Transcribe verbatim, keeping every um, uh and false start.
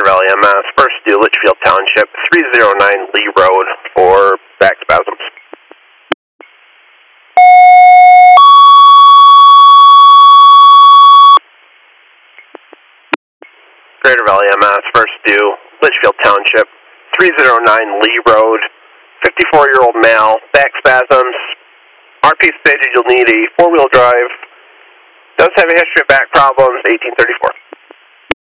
Valley M S, first due Litchfield Township, three oh nine Lee Road for back spasms. Greater Valley M S, first due Litchfield Township, three oh nine Lee Road, fifty-four-year-old male, back spasms. R P stated you'll need a four-wheel drive. Does have a history of back problems, eighteen thirty-four.